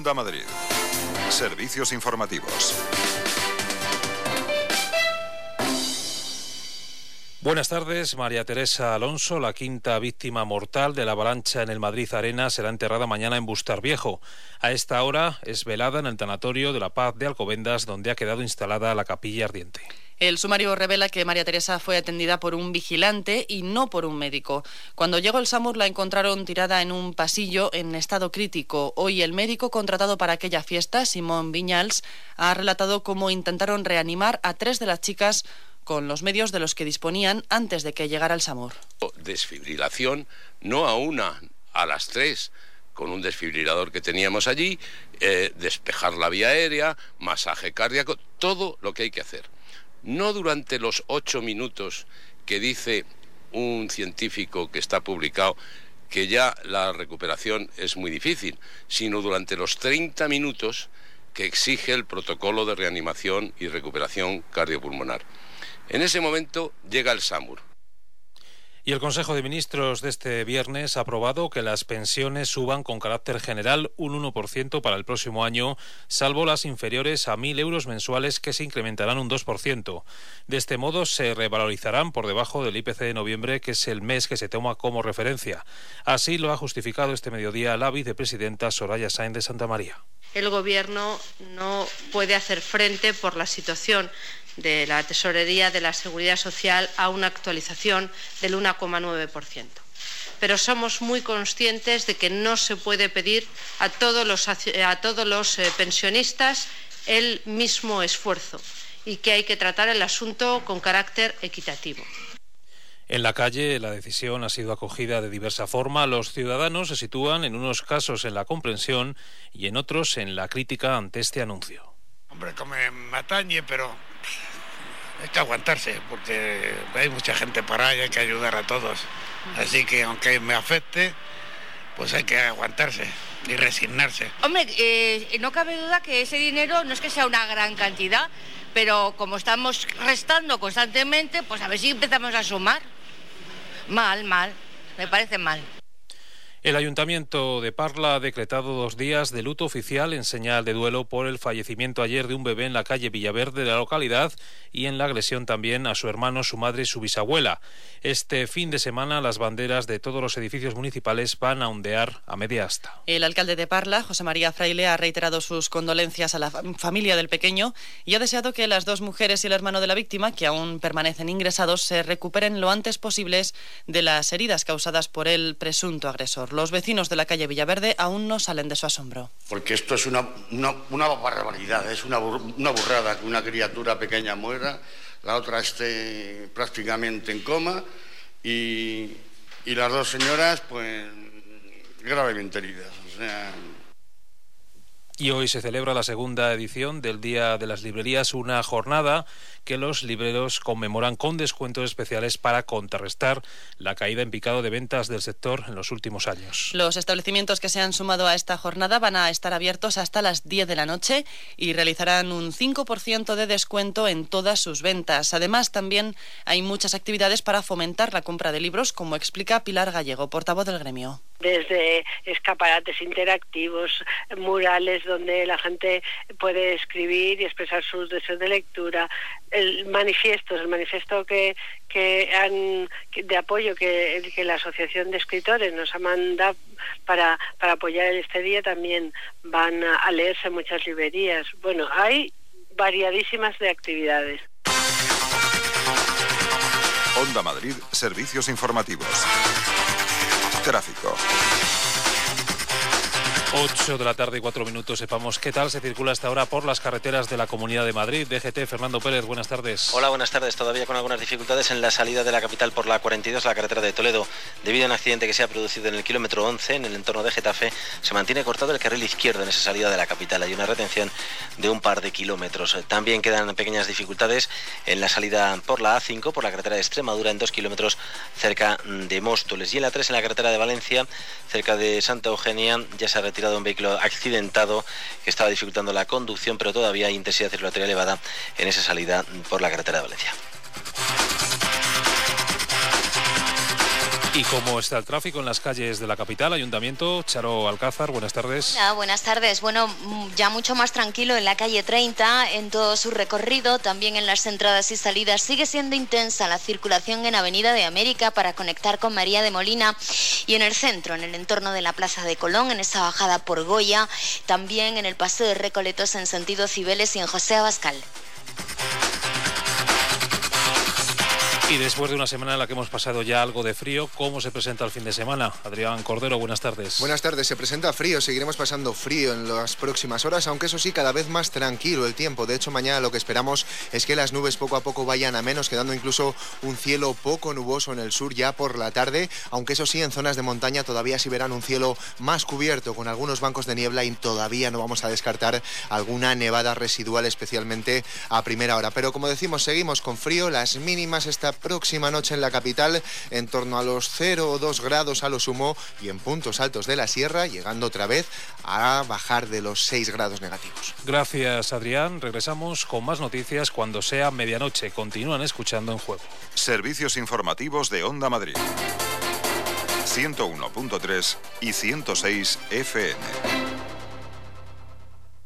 Onda Madrid. Servicios informativos. Buenas tardes. María Teresa Alonso, la quinta víctima mortal de la avalancha en el Madrid Arena, será enterrada mañana en Bustar Viejo. A esta hora es velada en el tanatorio de la Paz de Alcobendas, donde ha quedado instalada la capilla ardiente. El sumario revela que María Teresa fue atendida por un vigilante y no por un médico. Cuando llegó el SAMUR la encontraron tirada en un pasillo en estado crítico. Hoy el médico contratado para aquella fiesta, Simón Viñals, ha relatado cómo intentaron reanimar a 3 de las chicas con los medios de los que disponían antes de que llegara el SAMUR. Desfibrilación, no a una, a las 3, con un desfibrilador que teníamos allí, despejar la vía aérea, masaje cardíaco, todo lo que hay que hacer. No durante los 8 minutos que dice un científico que está publicado que ya la recuperación es muy difícil, sino durante los 30 minutos que exige el protocolo de reanimación y recuperación cardiopulmonar. En ese momento llega el SAMUR. Y el Consejo de Ministros de este viernes ha aprobado que las pensiones suban con carácter general un 1% para el próximo año, salvo las inferiores a 1.000 euros mensuales, que se incrementarán un 2%. De este modo se revalorizarán por debajo del IPC de noviembre, que es el mes que se toma como referencia. Así lo ha justificado este mediodía la vicepresidenta Soraya Sáenz de Santamaría. El Gobierno no puede hacer frente por la situación de la Tesorería de la Seguridad Social a una actualización del 1,9%. Pero somos muy conscientes de que no se puede pedir a todos los pensionistas el mismo esfuerzo y que hay que tratar el asunto con carácter equitativo. En la calle, la decisión ha sido acogida de diversa forma. Los ciudadanos se sitúan en unos casos en la comprensión y en otros en la crítica ante este anuncio. Hombre, como me atañe, pero hay que aguantarse, porque hay mucha gente para y hay que ayudar a todos. Así que aunque me afecte, pues hay que aguantarse y resignarse. Hombre, no cabe duda que ese dinero no es que sea una gran cantidad, pero como estamos restando constantemente, pues a ver si empezamos a sumar. Mal, me parece mal. El Ayuntamiento de Parla ha decretado 2 días de luto oficial en señal de duelo por el fallecimiento ayer de un bebé en la calle Villaverde de la localidad y en la agresión también a su hermano, su madre y su bisabuela. Este fin de semana las banderas de todos los edificios municipales van a ondear a media asta. El alcalde de Parla, José María Fraile, ha reiterado sus condolencias a la familia del pequeño y ha deseado que las 2 mujeres y el hermano de la víctima, que aún permanecen ingresados, se recuperen lo antes posibles de las heridas causadas por el presunto agresor. Los vecinos de la calle Villaverde aún no salen de su asombro. Porque esto es una barbaridad, es una burrada que una criatura pequeña muera, la otra esté prácticamente en coma y las 2 señoras pues gravemente heridas. O sea... Y hoy se celebra la segunda edición del Día de las Librerías, una jornada que los libreros conmemoran con descuentos especiales para contrarrestar la caída en picado de ventas del sector en los últimos años. Los establecimientos que se han sumado a esta jornada van a estar abiertos hasta las 10 de la noche y realizarán un 5% de descuento en todas sus ventas. Además, también hay muchas actividades para fomentar la compra de libros, como explica Pilar Gallego, portavoz del gremio. Desde escaparates interactivos, murales donde la gente puede escribir y expresar sus deseos de lectura, el manifiesto de apoyo que la Asociación de Escritores nos ha mandado para apoyar este día, también van a leerse en muchas librerías. Bueno, hay variadísimas de actividades. Onda Madrid, servicios informativos. Tráfico. 8 de la tarde y 4 minutos. Sepamos qué tal se circula hasta ahora por las carreteras de la Comunidad de Madrid. DGT, Fernando Pérez, buenas tardes. Hola, buenas tardes. Todavía con algunas dificultades en la salida de la capital por la 42, la carretera de Toledo. Debido a un accidente que se ha producido en el kilómetro 11, en el entorno de Getafe, se mantiene cortado el carril izquierdo en esa salida de la capital. Hay una retención de un par de kilómetros. También quedan pequeñas dificultades en la salida por la A5, por la carretera de Extremadura, en 2 kilómetros cerca de Móstoles. Y en la 3, en la carretera de Valencia, cerca de Santa Eugenia, ya se ha retirado un vehículo accidentado que estaba dificultando la conducción, pero todavía hay intensidad circulatoria elevada en esa salida por la carretera de Valencia. ¿Y cómo está el tráfico en las calles de la capital? Ayuntamiento, Charo Alcázar, buenas tardes. Hola, buenas tardes. Bueno, ya mucho más tranquilo en la calle 30, en todo su recorrido, también en las entradas y salidas. Sigue siendo intensa la circulación en Avenida de América para conectar con María de Molina y en el centro, en el entorno de la Plaza de Colón, en esa bajada por Goya, también en el Paseo de Recoletos en sentido Cibeles y en José Abascal. Y después de una semana en la que hemos pasado ya algo de frío, ¿cómo se presenta el fin de semana? Adrián Cordero, buenas tardes. Buenas tardes, se presenta frío, seguiremos pasando frío en las próximas horas, aunque eso sí, cada vez más tranquilo el tiempo. De hecho, mañana lo que esperamos es que las nubes poco a poco vayan a menos, quedando incluso un cielo poco nuboso en el sur ya por la tarde, aunque eso sí, en zonas de montaña todavía sí verán un cielo más cubierto, con algunos bancos de niebla, y todavía no vamos a descartar alguna nevada residual, especialmente a primera hora. Pero como decimos, seguimos con frío, las mínimas esta próxima noche en la capital en torno a los 0 o 2 grados a lo sumo, y en puntos altos de la sierra llegando otra vez a bajar de los 6 grados negativos. Gracias, Adrián. Regresamos con más noticias cuando sea medianoche. Continúan escuchando En Juego. Servicios informativos de Onda Madrid. 101.3 y 106 FM.